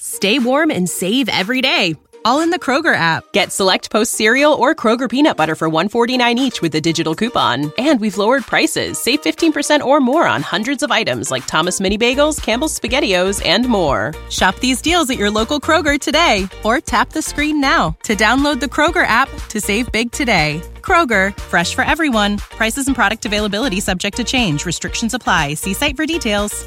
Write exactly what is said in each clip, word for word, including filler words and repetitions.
Stay warm and save every day, all in the Kroger app. Get Select Post cereal or Kroger peanut butter for one forty-nine each with a digital coupon. And we've lowered prices. Save fifteen percent or more on hundreds of items like Thomas Mini Bagels, Campbell's SpaghettiOs, and more. Shop these deals at your local Kroger today or tap the screen now to download the Kroger app to save big today. Kroger, fresh for everyone. Prices and product availability subject to change. Restrictions apply. See site for details.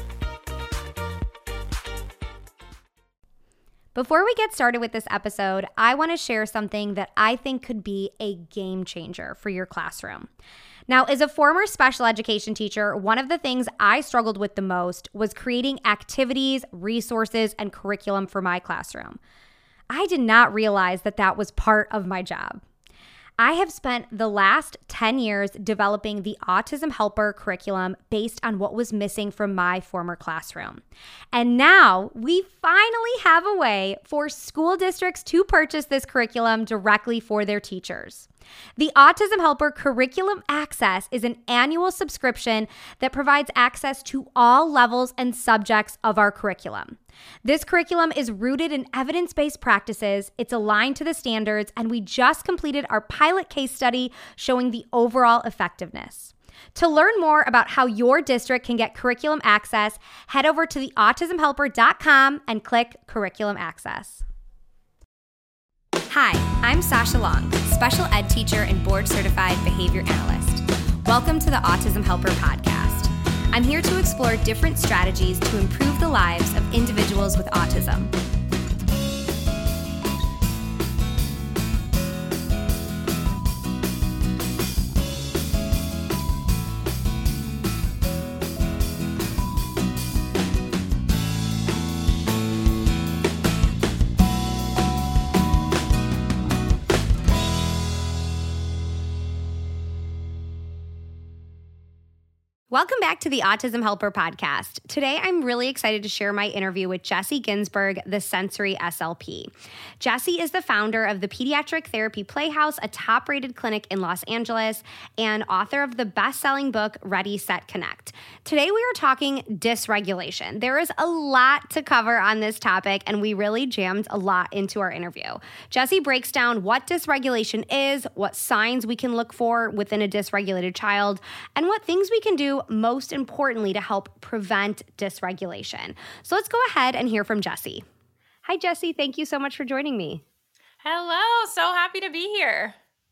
Before we get started with this episode, I want to share something that I think could be a game changer for your classroom. Now, as a former special education teacher, one of the things I struggled with the most was creating activities, resources, and curriculum for my classroom. I did not realize that that was part of my job. I have spent the last ten years developing the Autism Helper curriculum based on what was missing from my former classroom. And now we finally have a way for school districts to purchase this curriculum directly for their teachers. The Autism Helper Curriculum Access is an annual subscription that provides access to all levels and subjects of our curriculum. This curriculum is rooted in evidence-based practices, it's aligned to the standards, and we just completed our pilot case study showing the overall effectiveness. To learn more about how your district can get curriculum access, head over to the autism helper dot com and click Curriculum Access. Hi, I'm Sasha Long, special ed teacher and board-certified behavior analyst. Welcome to the Autism Helper podcast. I'm here to explore different strategies to improve the lives of individuals with autism. Welcome back to the Autism Helper podcast. Today, I'm really excited to share my interview with Jessie Ginsburg, the Sensory S L P. Jessie is the founder of the Pediatric Therapy Playhouse, a top-rated clinic in Los Angeles, and author of the best-selling book, Ready, Set, Connect. Today, we are talking dysregulation. There is a lot to cover on this topic, and we really jammed a lot into our interview. Jessie breaks down what dysregulation is, what signs we can look for within a dysregulated child, and what things we can do most importantly to help prevent dysregulation. So let's go ahead and hear from Jessie. Hi, Jessie. Thank you so much for joining me. Hello. So happy to be here.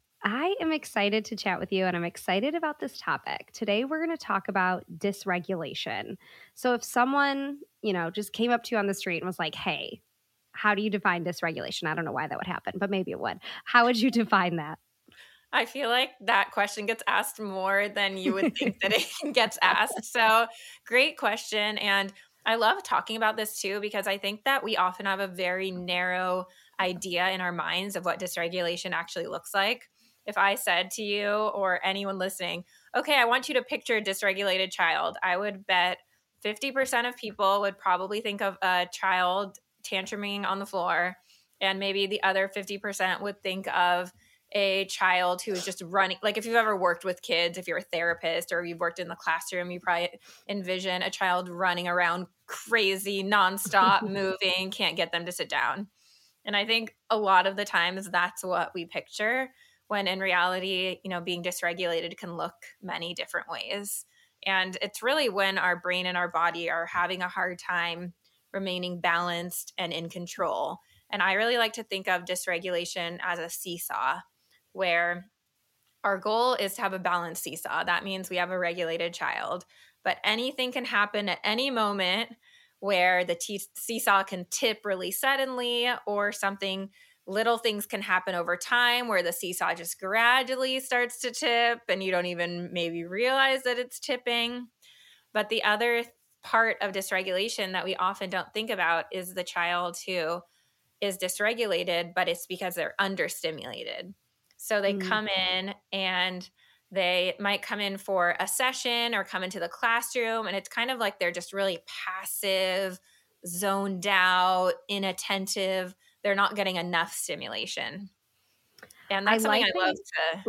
I am excited to chat with you, and I'm excited about this topic. Today, we're going to talk about dysregulation. So if someone, you know, just came up to you on the street and was like, hey, how do you define dysregulation? I don't know why that would happen, but maybe it would. How would you define that? I feel like that question gets asked more than you would think that it gets asked. So great question. And I love talking about this too, because I think that we often have a very narrow idea in our minds of what dysregulation actually looks like. If I said to you or anyone listening, okay, I want you to picture a dysregulated child, I would bet fifty percent of people would probably think of a child tantruming on the floor. And maybe the other fifty percent would think of a child who is just running. Like if you've ever worked with kids, if you're a therapist or you've worked in the classroom, you probably envision a child running around crazy, nonstop, moving, can't get them to sit down. And I think a lot of the times that's what we picture, when in reality, you know, being dysregulated can look many different ways. And it's really when our brain and our body are having a hard time remaining balanced and in control. And I really like to think of dysregulation as a seesaw, where our goal is to have a balanced seesaw. That means we have a regulated child, but anything can happen at any moment where the t- seesaw can tip really suddenly, or something, little things can happen over time where the seesaw just gradually starts to tip and you don't even maybe realize that it's tipping. But the other part of dysregulation that we often don't think about is the child who is dysregulated, but it's because they're understimulated. So they mm-hmm. come in and they might come in for a session or come into the classroom, and it's kind of like they're just really passive, zoned out, inattentive. They're not getting enough stimulation. And that's I something like I love that. to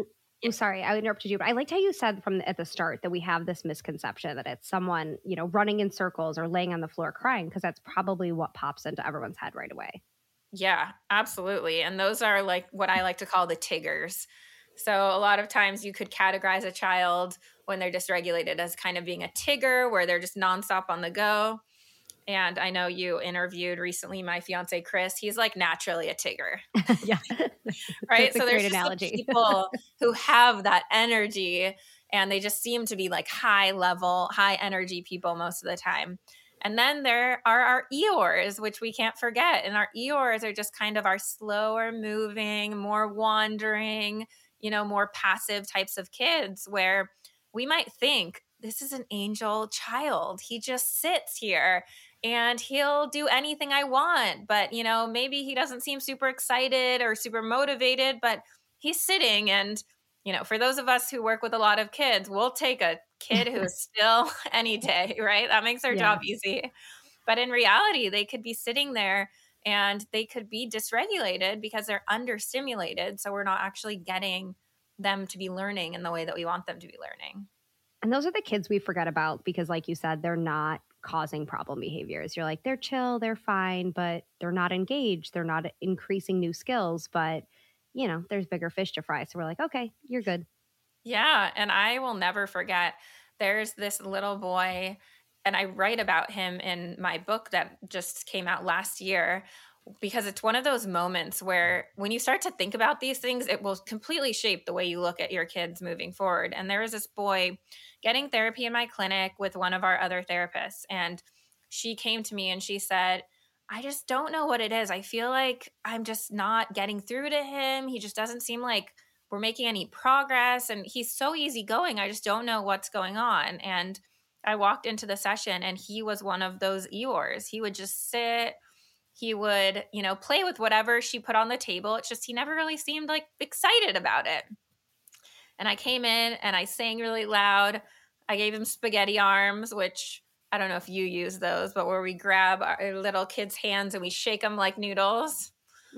oh, sorry, I interrupted you, but I liked how you said from the, at the start that we have this misconception that it's someone, you know, running in circles or laying on the floor crying, because that's probably what pops into everyone's head right away. Yeah, absolutely. And those are like what I like to call the Tiggers. So a lot of times you could categorize a child when they're dysregulated as kind of being a Tigger, where they're just nonstop on the go. And I know you interviewed recently my fiance, Chris. He's like naturally a Tigger. Yeah. Right. That's a So there's great just the analogy. people who have that energy, and they just seem to be like high level, high energy people most of the time. And then there are our Eeyores, which we can't forget. And our Eeyores are just kind of our slower moving, more wandering, you know, more passive types of kids, where we might think this is an angel child. He just sits here and he'll do anything I want. But, you know, maybe he doesn't seem super excited or super motivated, but he's sitting. And, you know, for those of us who work with a lot of kids, we'll take a kid who is still any day, right? That makes our Yeah. job easy. But in reality, they could be sitting there and they could be dysregulated because they're understimulated. So we're not actually getting them to be learning in the way that we want them to be learning. And those are the kids we forget about because, like you said, they're not causing problem behaviors. You're like, they're chill, they're fine, but they're not engaged. They're not increasing new skills. But, you know, there's bigger fish to fry. So we're like, okay, you're good. Yeah. And I will never forget, there's this little boy, and I write about him in my book that just came out last year, because it's one of those moments where when you start to think about these things, it will completely shape the way you look at your kids moving forward. And there was this boy getting therapy in my clinic with one of our other therapists. And she came to me and she said, I just don't know what it is. I feel like I'm just not getting through to him. He just doesn't seem like we're making any progress. And he's so easygoing. I just don't know what's going on. And I walked into the session and he was one of those Eeyores. He would just sit. He would, you know, play with whatever she put on the table. It's just he never really seemed like excited about it. And I came in and I sang really loud. I gave him spaghetti arms, which I don't know if you use those, but where we grab our little kids' hands and we shake them like noodles.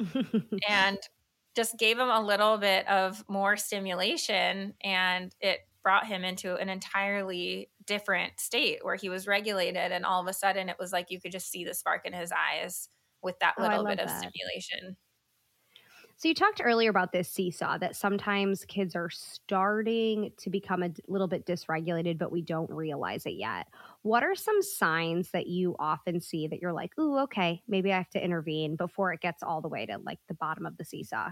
And just gave him a little bit of more stimulation, and it brought him into an entirely different state where he was regulated. And all of a sudden it was like you could just see the spark in his eyes with that Oh, I little love bit of that. stimulation. So you talked earlier about this seesaw, that sometimes kids are starting to become a d- little bit dysregulated, but we don't realize it yet. What are some signs that you often see that you're like, ooh, okay, maybe I have to intervene before it gets all the way to like the bottom of the seesaw?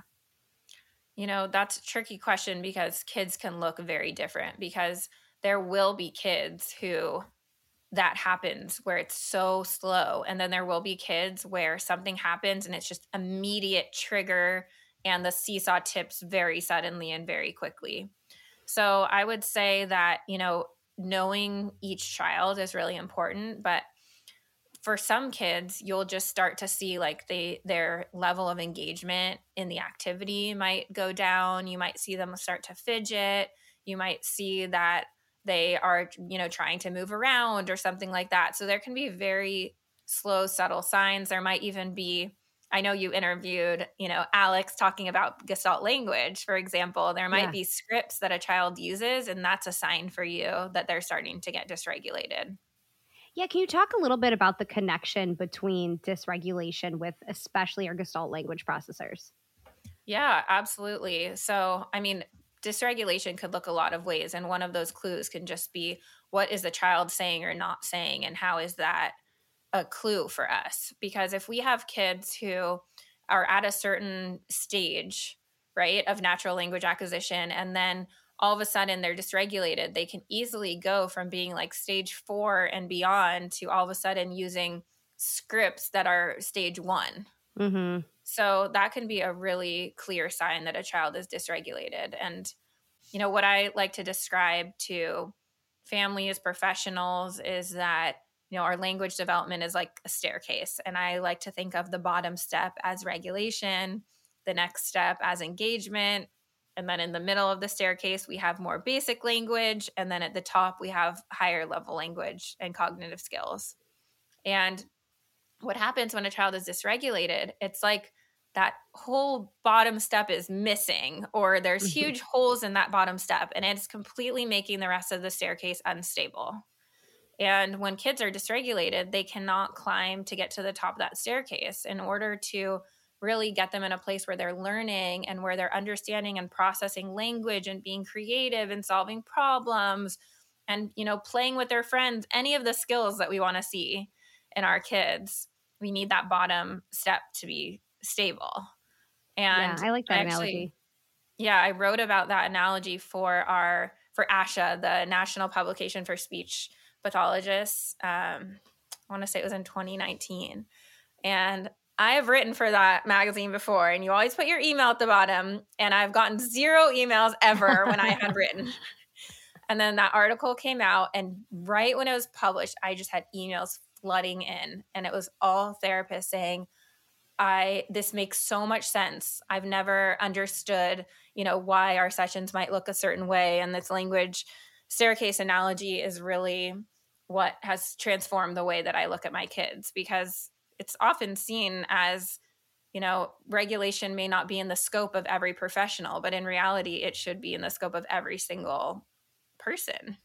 You know, that's a tricky question because kids can look very different, because there will be kids who that happens where it's so slow. And then there will be kids where something happens and it's just immediate trigger and the seesaw tips very suddenly and very quickly. So I would say that, you know, knowing each child is really important, but for some kids, you'll just start to see like they their level of engagement in the activity might go down. You might see them start to fidget. You might see that they are, you know, trying to move around or something like that. So there can be very slow, subtle signs. There might even be, I know you interviewed, you know, Alex talking about Gestalt language, for example. There might Yeah. be scripts that a child uses, and that's a sign for you that they're starting to get dysregulated. Yeah, can you talk a little bit about the connection between dysregulation with especially our Gestalt language processors? Yeah, absolutely. So, I mean, dysregulation could look a lot of ways. And one of those clues can just be, what is the child saying or not saying? And how is that a clue for us? Because if we have kids who are at a certain stage, right, of natural language acquisition, and then all of a sudden they're dysregulated, they can easily go from being like stage four and beyond to all of a sudden using scripts that are stage one. Mm-hmm. So that can be a really clear sign that a child is dysregulated. And, you know, what I like to describe to families, professionals, is that, you know, our language development is like a staircase. And I like to think of the bottom step as regulation, the next step as engagement. And then in the middle of the staircase, we have more basic language. And then at the top, we have higher level language and cognitive skills. And what happens when a child is dysregulated, it's like that whole bottom step is missing, or there's huge holes in that bottom step, and it's completely making the rest of the staircase unstable. And when kids are dysregulated, they cannot climb to get to the top of that staircase. In order to really get them in a place where they're learning and where they're understanding and processing language and being creative and solving problems and, you know, playing with their friends, any of the skills that we want to see in our kids, we need that bottom step to be stable. And yeah, I like that I actually, analogy. Yeah, I wrote about that analogy for our for ASHA, the National Publication for Speech Pathologists. Um, I want to say it was in twenty nineteen. And I have written for that magazine before, and you always put your email at the bottom, and I've gotten zero emails ever when I had written. And then that article came out, and right when it was published, I just had emails flooding in, and it was all therapists saying, I, this makes so much sense. I've never understood, you know, why our sessions might look a certain way. And this language staircase analogy is really what has transformed the way that I look at my kids, because it's often seen as, you know, regulation may not be in the scope of every professional, but in reality, it should be in the scope of every single person.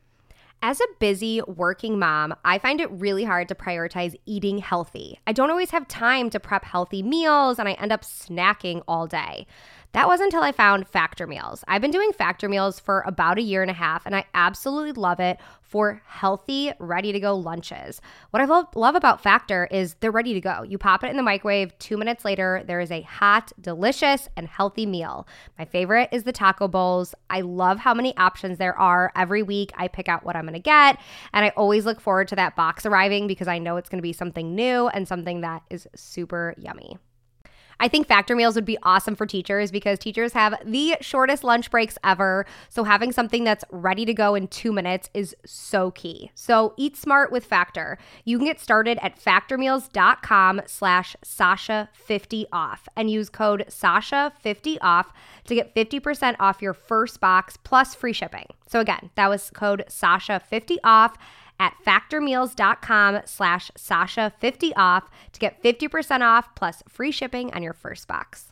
As a busy working mom, I find it really hard to prioritize eating healthy. I don't always have time to prep healthy meals, and I end up snacking all day. That wasn't until I found Factor Meals. I've been doing Factor Meals for about a year and a half, and I absolutely love it for healthy, ready-to-go lunches. What I love, love about Factor is they're ready to go. You pop it in the microwave, two minutes later, there is a hot, delicious, and healthy meal. My favorite is the taco bowls. I love how many options there are. Every week, I pick out what I'm going to get, and I always look forward to that box arriving because I know it's going to be something new and something that is super yummy. I think Factor Meals would be awesome for teachers because teachers have the shortest lunch breaks ever. So having something that's ready to go in two minutes is so key. So eat smart with Factor. You can get started at factormeals.com slash Sasha fifty off and use code Sasha fifty off to get fifty percent off your first box plus free shipping. So again, that was code Sasha fifty off at factormeals.com slash Sasha fifty off to get fifty percent off plus free shipping on your first box.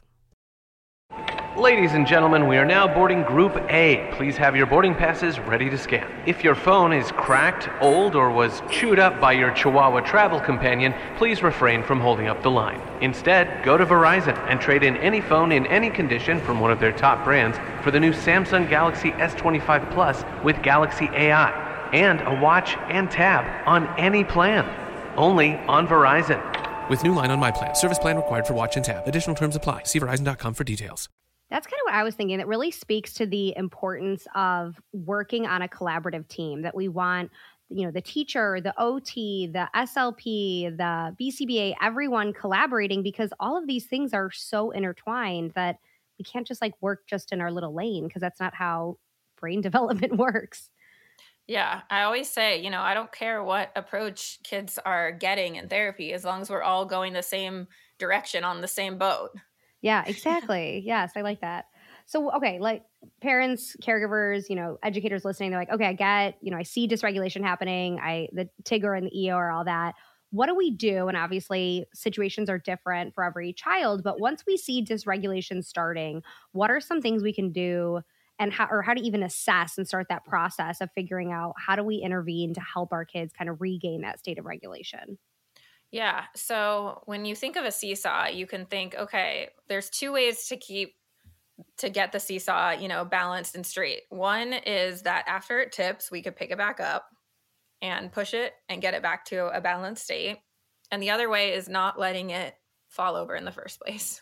Ladies and gentlemen, we are now boarding Group A. Please have your boarding passes ready to scan. If your phone is cracked, old, or was chewed up by your Chihuahua travel companion, please refrain from holding up the line. Instead, go to Verizon and trade in any phone in any condition from one of their top brands for the new Samsung Galaxy S twenty-five Plus with Galaxy A I. And a watch and tab on any plan. Only on Verizon. With new line on My Plan. Service plan required for watch and tab. Additional terms apply. See Verizon dot com for details. That's kind of what I was thinking. That really speaks to the importance of working on a collaborative team, that we want, you know, the teacher, the O T, the S L P, the B C B A, everyone collaborating, because all of these things are so intertwined that we can't just like work just in our little lane, because that's not how brain development works. Yeah, I always say, you know, I don't care what approach kids are getting in therapy as long as we're all going the same direction on the same boat. Yeah, exactly. Yes, I like that. So, okay, like parents, caregivers, you know, educators listening, they're like, okay, I get, you know, I see dysregulation happening. I, the Tigger and the E O R, all that. What do we do? And obviously situations are different for every child, but once we see dysregulation starting, what are some things we can do, and how, or how to even assess and start that process of figuring out how do we intervene to help our kids kind of regain that state of regulation? Yeah. So when you think of a seesaw, you can think, okay, there's two ways to keep, to get the seesaw, you know, balanced and straight. One is that after it tips, we could pick it back up and push it and get it back to a balanced state. And the other way is not letting it fall over in the first place.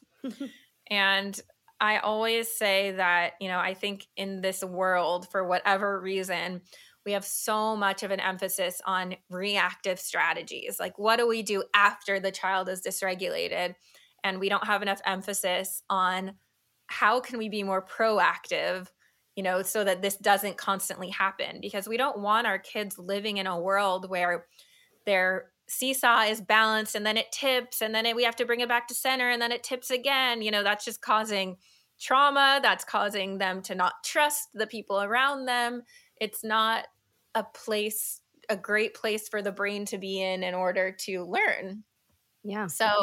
And I always say that, you know, I think in this world, for whatever reason, we have so much of an emphasis on reactive strategies. Like, what do we do after the child is dysregulated? And we don't have enough emphasis on how can we be more proactive, you know, so that this doesn't constantly happen, because we don't want our kids living in a world where their seesaw is balanced and then it tips and then it, we have to bring it back to center and then it tips again. You know, that's just causing trauma. That's causing them to not trust the people around them. It's not a place, a great place for the brain to be in in order to learn. Yeah. So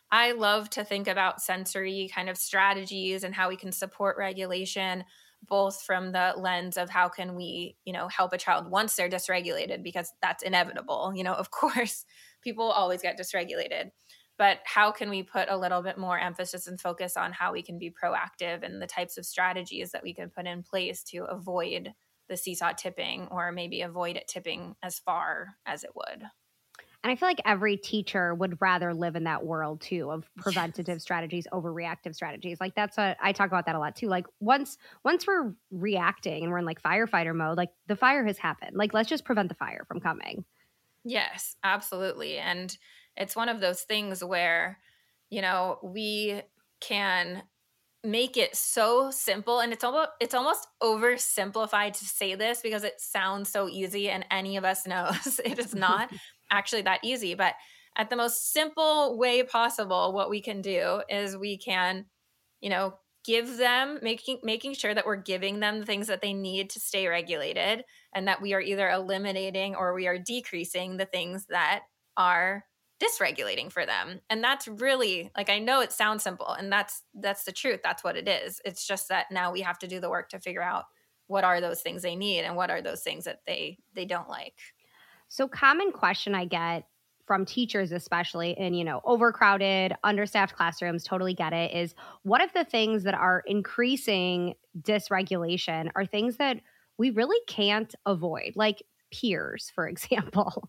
I love to think about sensory kind of strategies and how we can support regulation, both from the lens of how can we, you know, help a child once they're dysregulated, because that's inevitable. You know, of course, people always get dysregulated, but how can we put a little bit more emphasis and focus on how we can be proactive and the types of strategies that we can put in place to avoid the seesaw tipping, or maybe avoid it tipping as far as it would. And I feel like every teacher would rather live in that world too, of preventative yes. strategies over reactive strategies. Like that's what I talk about that a lot too. Like once once we're reacting and we're in like firefighter mode, like the fire has happened. Like let's just prevent the fire from coming. Yes, absolutely. And it's one of those things where, you know, we can make it so simple, and it's almost it's almost oversimplified to say this because it sounds so easy, and any of us knows it is not actually that easy. But at the most simple way possible, what we can do is we can, you know, give them, making making sure that we're giving them the things that they need to stay regulated, and that we are either eliminating or we are decreasing the things that are dysregulating for them. And that's really, like, I know it sounds simple, and that's that's the truth. That's what it is. It's just that now we have to do the work to figure out what are those things they need and what are those things that they they don't like. So common question I get from teachers, especially in, you know, overcrowded, understaffed classrooms, totally get it, is what if the things that are increasing dysregulation are things that we really can't avoid, like peers, for example?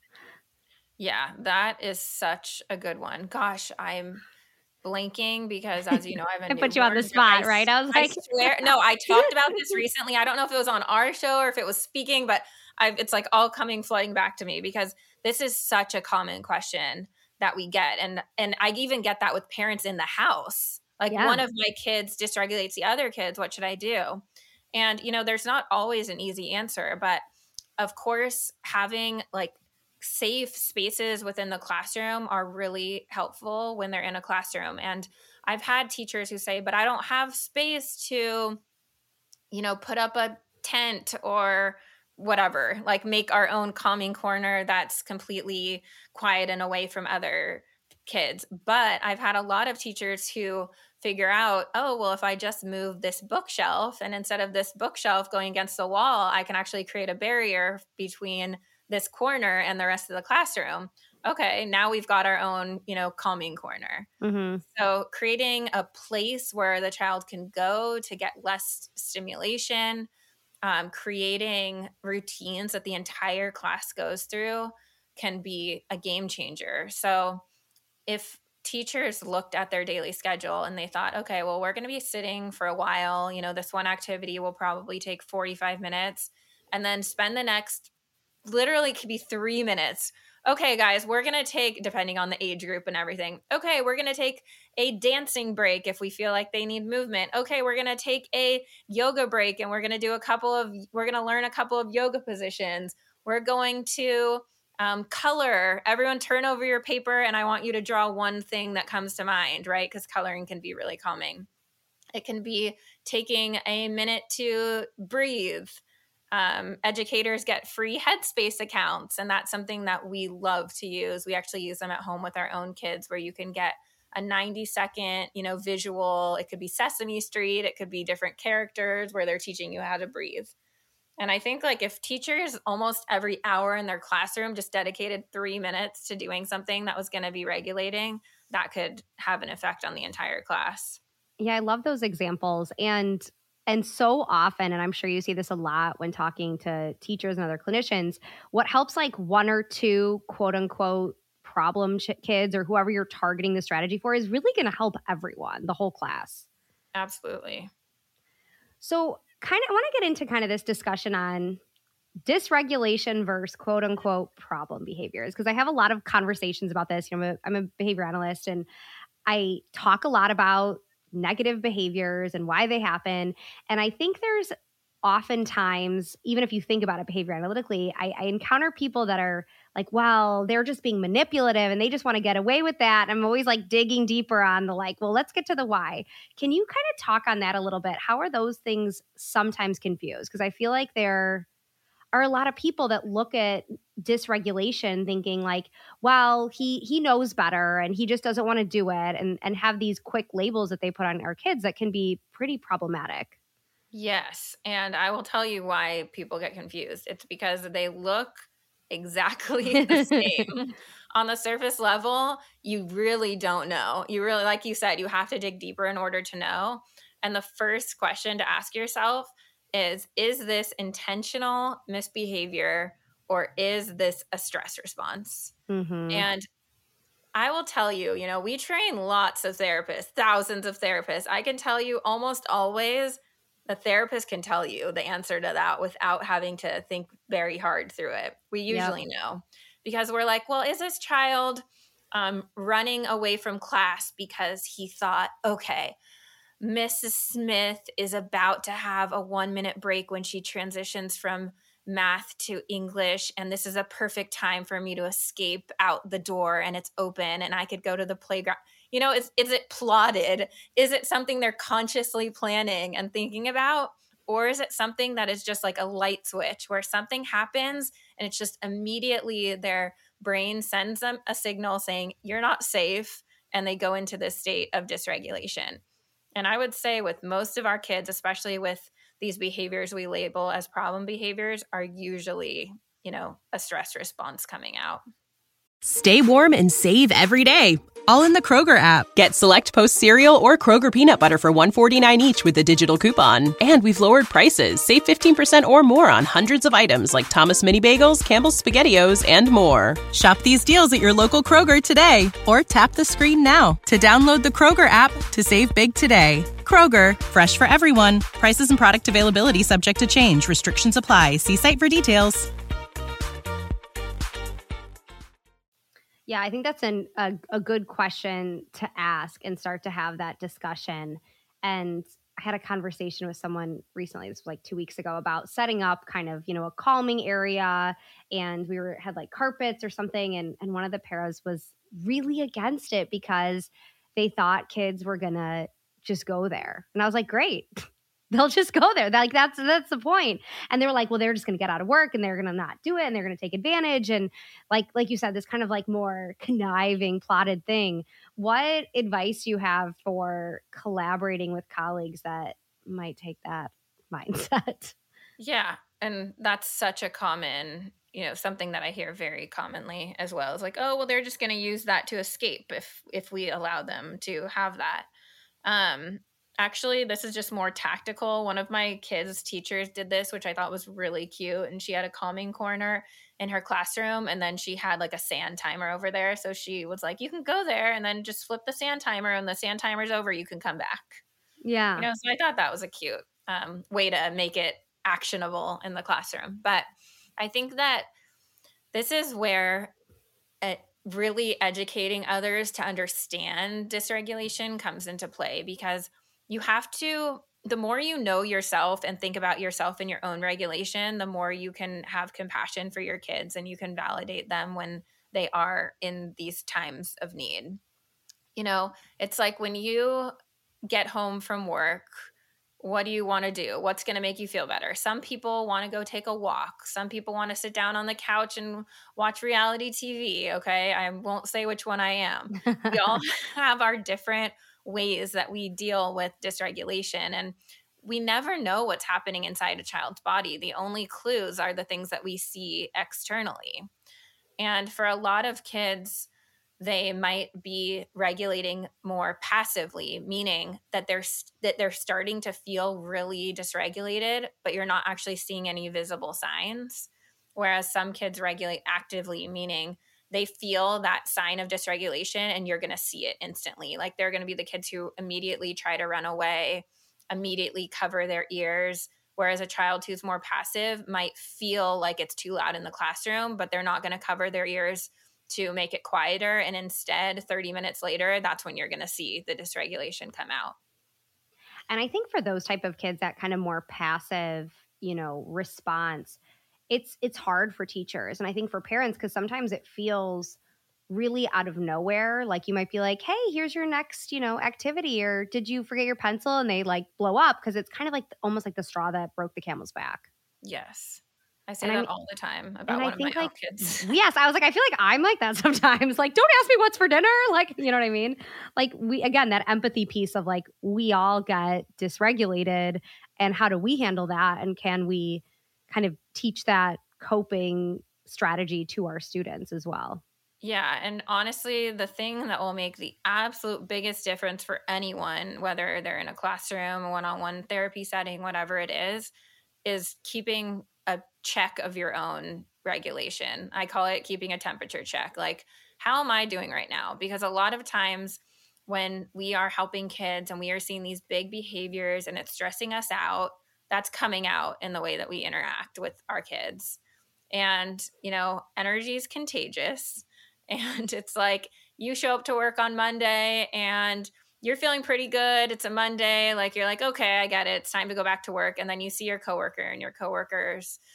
Yeah, that is such a good one. Gosh, I'm blanking because, as you know, I have a I put you on the spot, I, right? I was like, I swear, no, I talked about this recently. I don't know if it was on our show or if it was speaking, but I've, it's like all coming flooding back to me because this is such a common question that we get. And, and I even get that with parents in the house. Like yeah. one of my kids dysregulates the other kids. What should I do? And, you know, there's not always an easy answer, but of course, having like safe spaces within the classroom are really helpful when they're in a classroom. And I've had teachers who say, but I don't have space to, you know, put up a tent or whatever, like make our own calming corner that's completely quiet and away from other kids. But I've had a lot of teachers who figure out, oh, well, if I just move this bookshelf, and instead of this bookshelf going against the wall, I can actually create a barrier between this corner and the rest of the classroom. Okay, now we've got our own, you know, calming corner. Mm-hmm. So creating a place where the child can go to get less stimulation, um, creating routines that the entire class goes through can be a game changer. So if teachers looked at their daily schedule and they thought, okay, well, we're going to be sitting for a while, you know, this one activity will probably take forty-five minutes, and then spend the next literally could be three minutes. Okay, guys, we're going to take, depending on the age group and everything. Okay, we're going to take a dancing break if we feel like they need movement. Okay, we're going to take a yoga break and we're going to do a couple of, we're going to learn a couple of yoga positions. We're going to um, color. Everyone turn over your paper and I want you to draw one thing that comes to mind, right? Because coloring can be really calming. It can be taking a minute to breathe. Um, educators get free Headspace accounts, and that's something that we love to use. We actually use them at home with our own kids, where you can get a ninety second, you know, visual. It could be Sesame Street. It could be different characters where they're teaching you how to breathe. And I think like if teachers almost every hour in their classroom just dedicated three minutes to doing something that was going to be regulating, that could have an effect on the entire class. Yeah, I love those examples. And And so often, and I'm sure you see this a lot when talking to teachers and other clinicians, what helps like one or two quote unquote problem ch- kids or whoever you're targeting the strategy for is really going to help everyone, the whole class. Absolutely. So kind of, I want to get into kind of this discussion on dysregulation versus quote unquote problem behaviors, because I have a lot of conversations about this. You know, I'm a, I'm a behavior analyst, and I talk a lot about negative behaviors and why they happen. And I think there's oftentimes, even if you think about it behavior analytically, I, I encounter people that are like, well, they're just being manipulative and they just want to get away with that. I'm always like digging deeper on the like, well, let's get to the why. Can you kind of talk on that a little bit? How are those things sometimes confused? Because I feel like they're are a lot of people that look at dysregulation thinking like, well, he he knows better and he just doesn't want to do it, and and have these quick labels that they put on our kids that can be pretty problematic. Yes. And I will tell you why people get confused. It's because they look exactly the same. On the surface level, you really don't know. You really, like you said, you have to dig deeper in order to know. And the first question to ask yourself is, is this intentional misbehavior or is this a stress response? Mm-hmm. And I will tell you, you know, we train lots of therapists, thousands of therapists. I can tell you almost always the therapist can tell you the answer to that without having to think very hard through it. We usually yep. know, because we're like, well, is this child um, running away from class because he thought, okay, Missus Smith is about to have a one minute break when she transitions from math to English, and this is a perfect time for me to escape out the door, and it's open and I could go to the playground. You know, is, is it plotted? Is it something they're consciously planning and thinking about? Or is it something that is just like a light switch where something happens and it's just immediately their brain sends them a signal saying, you're not safe, and they go into this state of dysregulation. And I would say with most of our kids, especially with these behaviors we label as problem behaviors, are usually, you know, a stress response coming out. Stay warm and save every day, all in the Kroger app. Get Select Post cereal or Kroger peanut butter for one dollar and forty-nine cents each with a digital coupon. And we've lowered prices. Save fifteen percent or more on hundreds of items like Thomas Mini Bagels, Campbell's SpaghettiOs, and more. Shop these deals at your local Kroger today, or tap the screen now to download the Kroger app to save big today. Kroger, fresh for everyone. Prices and product availability subject to change. Restrictions apply. See site for details. Yeah, I think that's an, a, a good question to ask and start to have that discussion. And I had a conversation with someone recently, this was like two weeks ago, about setting up kind of, you know, a calming area. And we were had like carpets or something. And, and one of the paras was really against it because they thought kids were going to just go there. And I was like, great. They'll just go there. Like that's that's the point. And they were like, well, they're just going to get out of work and they're going to not do it and they're going to take advantage. And like like you said, this kind of like more conniving, plotted thing. What advice do you have for collaborating with colleagues that might take that mindset? Yeah, and that's such a common, you know, something that I hear very commonly as well. Is like, oh, well, they're just going to use that to escape if if we allow them to have that. Um, Actually, this is just more tactical. One of my kids' teachers did this, which I thought was really cute. And she had a calming corner in her classroom. And then she had like a sand timer over there. So she was like, you can go there and then just flip the sand timer. And the sand timer's over. You can come back. Yeah. You know, so I thought that was a cute um, way to make it actionable in the classroom. But I think that this is where it, really educating others to understand dysregulation comes into play, because you have to, the more you know yourself and think about yourself and your own regulation, the more you can have compassion for your kids and you can validate them when they are in these times of need. You know, it's like when you get home from work, what do you want to do? What's going to make you feel better? Some people want to go take a walk. Some people want to sit down on the couch and watch reality T V. Okay. I won't say which one I am. We all have our different ways that we deal with dysregulation, and we never know what's happening inside a child's body. The only clues are the things that we see externally. And for a lot of kids, they might be regulating more passively, meaning that they're that they're starting to feel really dysregulated, but you're not actually seeing any visible signs. Whereas some kids regulate actively, meaning they feel that sign of dysregulation and you're going to see it instantly. Like they're going to be the kids who immediately try to run away, immediately cover their ears, whereas a child who's more passive might feel like it's too loud in the classroom, but they're not going to cover their ears to make it quieter. And instead, thirty minutes later, that's when you're going to see the dysregulation come out. And I think for those type of kids, that kind of more passive, you know, response, it's it's hard for teachers. And I think for parents, because sometimes it feels really out of nowhere. Like you might be like, hey, here's your next, you know, activity, or did you forget your pencil? And they like blow up because it's kind of like almost like the straw that broke the camel's back. Yes. I say And that I mean, all the time about and I one of my think own like, kids. yes, I was like, I feel like I'm like that sometimes. Like, don't ask me what's for dinner. Like, you know what I mean? Like we, again, that empathy piece of like, we all get dysregulated and how do we handle that? And can we kind of teach that coping strategy to our students as well? Yeah. And honestly, the thing that will make the absolute biggest difference for anyone, whether they're in a classroom, a one-on-one therapy setting, whatever it is, is keeping a check of your own regulation. I call it keeping a temperature check. Like, how am I doing right now? Because a lot of times when we are helping kids and we are seeing these big behaviors and it's stressing us out, that's coming out in the way that we interact with our kids. And, you know, energy is contagious. And it's like you show up to work on Monday and you're feeling pretty good. It's a Monday. Like you're like, okay, I get it. It's time to go back to work. And then you see your coworker and your coworker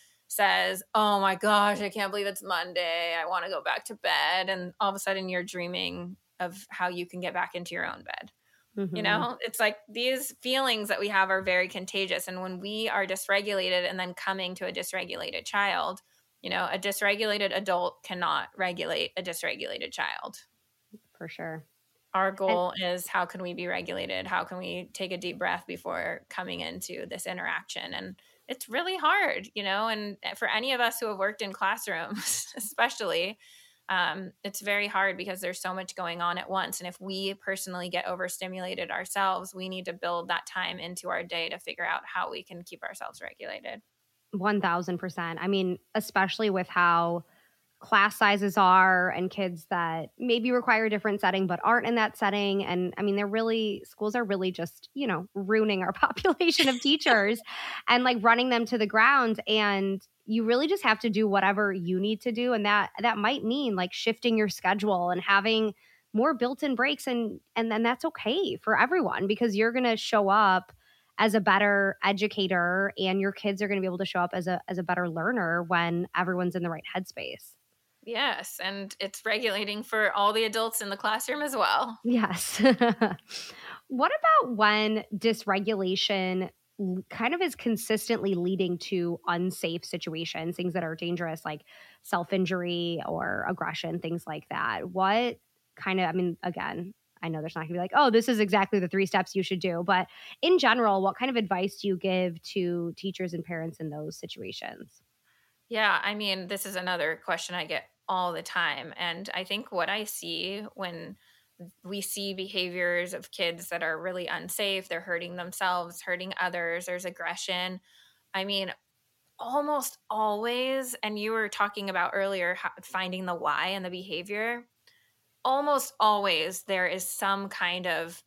says, oh my gosh, I can't believe it's Monday. I want to go back to bed. And all of a sudden you're dreaming of how you can get back into your own bed. Mm-hmm. You know, it's like these feelings that we have are very contagious. And when we are dysregulated and then coming to a dysregulated child, you know, a dysregulated adult cannot regulate a dysregulated child. For sure. Our goal and, is how can we be regulated? How can we take a deep breath before coming into this interaction? And it's really hard, you know, and for any of us who have worked in classrooms, especially, um, it's very hard because there's so much going on at once. And if we personally get overstimulated ourselves, we need to build that time into our day to figure out how we can keep ourselves regulated. one thousand percent. I mean, especially with how class sizes are and kids that maybe require a different setting but aren't in that setting. And I mean, they're really, schools are really just, you know, ruining our population of teachers and like running them to the ground. And you really just have to do whatever you need to do. And that that might mean like shifting your schedule and having more built-in breaks. And and then that's okay for everyone because you're going to show up as a better educator and your kids are going to be able to show up as a as a better learner when everyone's in the right headspace. Yes, and it's regulating for all the adults in the classroom as well. Yes. What about when dysregulation kind of is consistently leading to unsafe situations, things that are dangerous like self-injury or aggression, things like that? What kind of, I mean, again, I know there's not going to be like, oh, this is exactly the three steps you should do. But in general, what kind of advice do you give to teachers and parents in those situations? Yeah, I mean, this is another question I get all the time. And I think what I see when we see behaviors of kids that are really unsafe, they're hurting themselves, hurting others, there's aggression. I mean, almost always, and you were talking about earlier, how, finding the why and the behavior. Almost always there is some kind of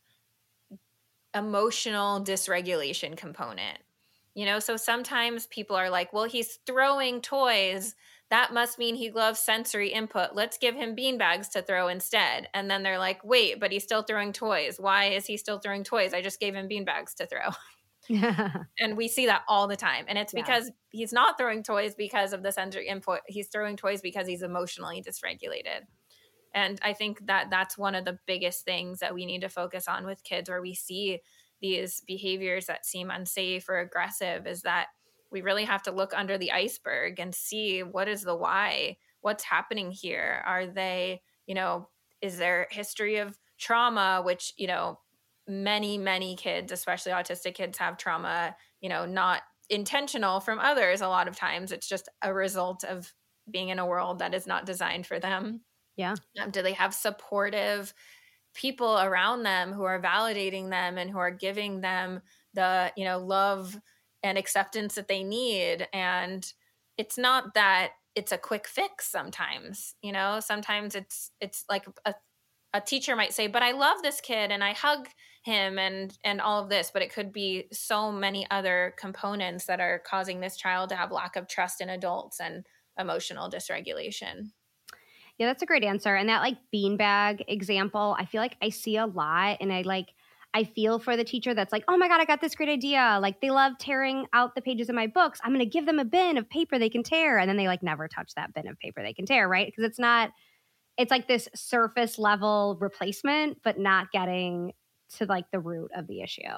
emotional dysregulation component, you know? So sometimes people are like, well, he's throwing toys. That must mean he loves sensory input. Let's give him beanbags to throw instead. And then they're like, wait, but he's still throwing toys. Why is he still throwing toys? I just gave him beanbags to throw. And we see that all the time. And it's yeah. because he's not throwing toys because of the sensory input. He's throwing toys because he's emotionally dysregulated. And I think that that's one of the biggest things that we need to focus on with kids where we see these behaviors that seem unsafe or aggressive is that we really have to look under the iceberg and see what is the why, what's happening here. Are they, you know, is there history of trauma, which, you know, many, many kids, especially autistic kids, have trauma, you know, not intentional from others. A lot of times it's just a result of being in a world that is not designed for them. Yeah. Um, do they have supportive people around them who are validating them and who are giving them the, you know, love and acceptance that they need? And it's not that it's a quick fix sometimes, you know, sometimes it's, it's like a, a teacher might say, but I love this kid and I hug him and, and all of this, but it could be so many other components that are causing this child to have lack of trust in adults and emotional dysregulation. Yeah, that's a great answer. And that like beanbag example, I feel like I see a lot and I like, I feel for the teacher that's like, oh my God, I got this great idea. Like they love tearing out the pages of my books. I'm going to give them a bin of paper they can tear. And then they like never touch that bin of paper they can tear, right? Because it's not, it's like this surface level replacement, but not getting to like the root of the issue.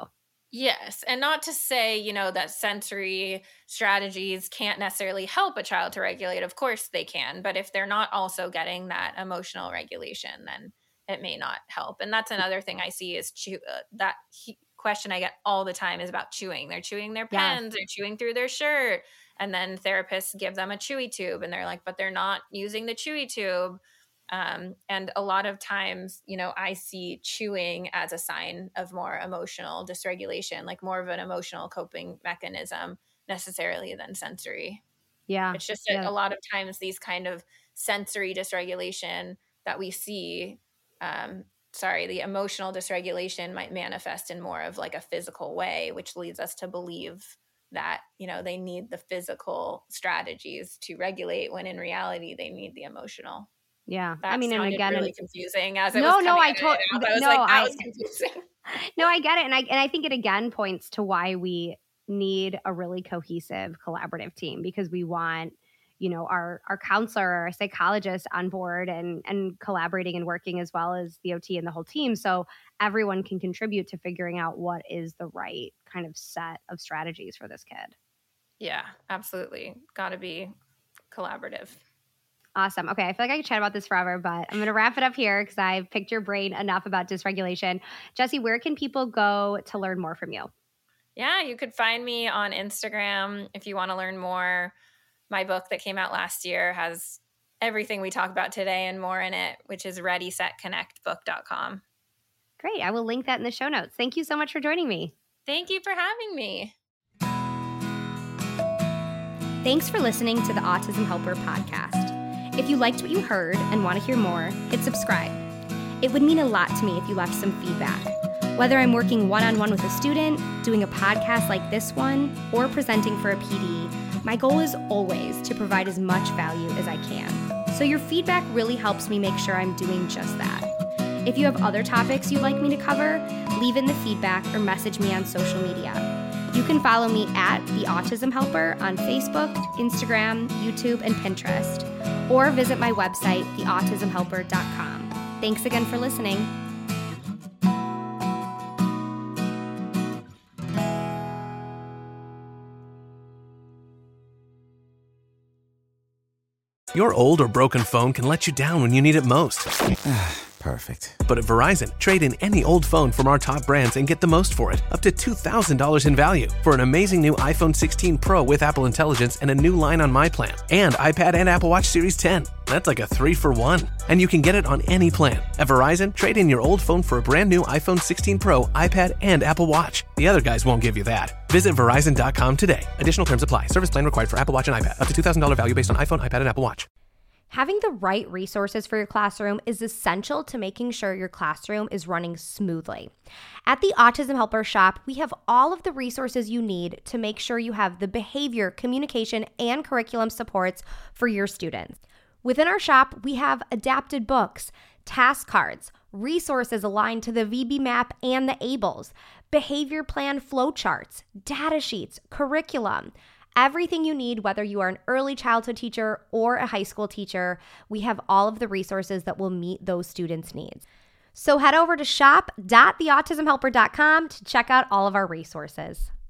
Yes. And not to say, you know, that sensory strategies can't necessarily help a child to regulate. Of course they can. But if they're not also getting that emotional regulation, then it may not help. And that's another thing I see is chew, uh, that he, question I get all the time is about chewing. They're chewing their pens, yes. They're chewing through their shirt. And then therapists give them a chewy tube and they're like, but they're not using the chewy tube. Um, and a lot of times, you know, I see chewing as a sign of more emotional dysregulation, like more of an emotional coping mechanism necessarily than sensory. Yeah. It's just yeah. a, a lot of times these kind of sensory dysregulation that we see, um, sorry, the emotional dysregulation might manifest in more of like a physical way, which leads us to believe that, you know, they need the physical strategies to regulate when in reality they need the emotional. Yeah. That I mean, and again, really confusing as it no, was no, I totally, told, I was no, like, that I, was confusing. No, I get it. And I, and I think it again points to why we need a really cohesive, collaborative team, because we want, you know, our, our counselor, our psychologist on board and, and collaborating and working as well as the O T and the whole team. So everyone can contribute to figuring out what is the right kind of set of strategies for this kid. Yeah, absolutely. Got to be collaborative. Awesome. Okay. I feel like I could chat about this forever, but I'm going to wrap it up here because I've picked your brain enough about dysregulation. Jessie, where can people go to learn more from you? Yeah, you could find me on Instagram if you want to learn more. My book that came out last year has everything we talk about today and more in it, which is ready set connect book dot com. Great. I will link that in the show notes. Thank you so much for joining me. Thank you for having me. Thanks for listening to the Autism Helper podcast. If you liked what you heard and want to hear more, hit subscribe. It would mean a lot to me if you left some feedback. Whether I'm working one-on-one with a student, doing a podcast like this one, or presenting for a P D, my goal is always to provide as much value as I can. So your feedback really helps me make sure I'm doing just that. If you have other topics you'd like me to cover, leave in the feedback or message me on social media. You can follow me at The Autism Helper on Facebook, Instagram, YouTube, and Pinterest, or visit my website, the autism helper dot com. Thanks again for listening. Your old or broken phone can let you down when you need it most. Perfect. But at Verizon, trade in any old phone from our top brands and get the most for it, up to two thousand dollars in value, for an amazing new iPhone sixteen Pro with Apple Intelligence and a new line on My Plan, and iPad and Apple Watch Series ten. That's like a three for one. And you can get it on any plan. At Verizon, trade in your old phone for a brand new iPhone sixteen Pro, iPad, and Apple Watch. The other guys won't give you that. Visit Verizon dot com today. Additional terms apply. Service plan required for Apple Watch and iPad. Up to two thousand dollars value based on iPhone, iPad, and Apple Watch. Having the right resources for your classroom is essential to making sure your classroom is running smoothly. At the Autism Helper Shop, we have all of the resources you need to make sure you have the behavior, communication, and curriculum supports for your students. Within our shop, we have adapted books, task cards, resources aligned to the V B MAP and the ABLES, behavior plan flowcharts, data sheets, curriculum. Everything you need, whether you are an early childhood teacher or a high school teacher, we have all of the resources that will meet those students' needs. So head over to shop dot the autism helper dot com to check out all of our resources.